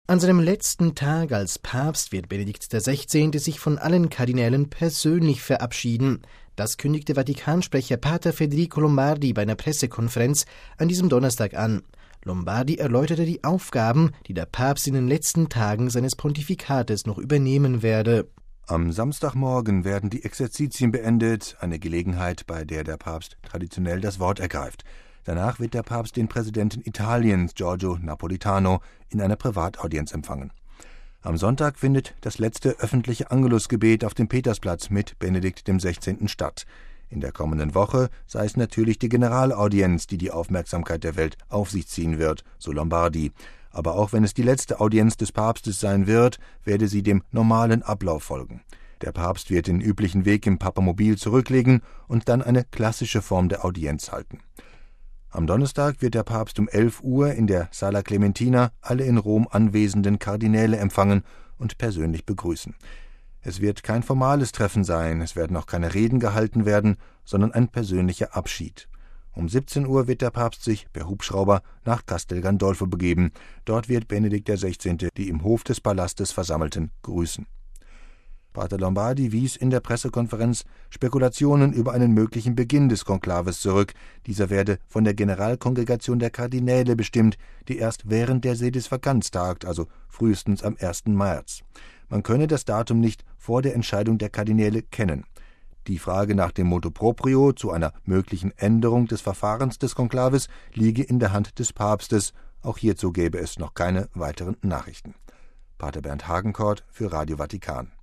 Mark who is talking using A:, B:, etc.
A: An seinem letzten Tag als Papst wird Benedikt XVI. Sich von allen Kardinälen persönlich verabschieden. Das kündigte Vatikansprecher Pater Federico Lombardi bei einer Pressekonferenz an diesem Donnerstag an. Lombardi erläuterte die Aufgaben, die der Papst in den letzten Tagen seines Pontifikates noch übernehmen werde.
B: Am Samstagmorgen werden die Exerzitien beendet, eine Gelegenheit, bei der der Papst traditionell das Wort ergreift. Danach wird der Papst den Präsidenten Italiens, Giorgio Napolitano, in einer Privataudienz empfangen. Am Sonntag findet das letzte öffentliche Angelusgebet auf dem Petersplatz mit Benedikt XVI. Statt. In der kommenden Woche sei es natürlich die Generalaudienz, die die Aufmerksamkeit der Welt auf sich ziehen wird, so Lombardi. Aber auch wenn es die letzte Audienz des Papstes sein wird, werde sie dem normalen Ablauf folgen. Der Papst wird den üblichen Weg im Papamobil zurücklegen und dann eine klassische Form der Audienz halten. Am Donnerstag wird der Papst um 11 Uhr in der Sala Clementina alle in Rom anwesenden Kardinäle empfangen und persönlich begrüßen. Es wird kein formales Treffen sein, es werden auch keine Reden gehalten werden, sondern ein persönlicher Abschied. Um 17 Uhr wird der Papst sich per Hubschrauber nach Castel Gandolfo begeben. Dort wird Benedikt XVI. Die im Hof des Palastes Versammelten grüßen. Pater Lombardi wies in der Pressekonferenz Spekulationen über einen möglichen Beginn des Konklaves zurück. Dieser werde von der Generalkongregation der Kardinäle bestimmt, die erst während der Sedisvakanz tagt, also frühestens am 1. März. Man könne das Datum nicht vor der Entscheidung der Kardinäle kennen. Die Frage nach dem Motu proprio zu einer möglichen Änderung des Verfahrens des Konklaves liege in der Hand des Papstes. Auch hierzu gäbe es noch keine weiteren Nachrichten. Pater Bernd Hagenkort für Radio Vatikan.